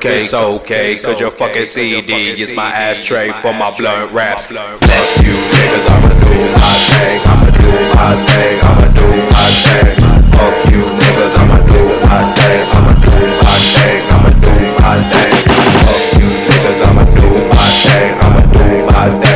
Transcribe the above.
it's okay, cause your fucking CD is my ashtray for my blunt raps. Fuck you niggas, I'ma do my thing, I'ma do my thing, I'ma do my thing. Fuck you niggas, I'ma do my thing, I'ma do my thing, I'ma do my thing. Fuck you niggas, I'ma do my thing, I'ma do my thing.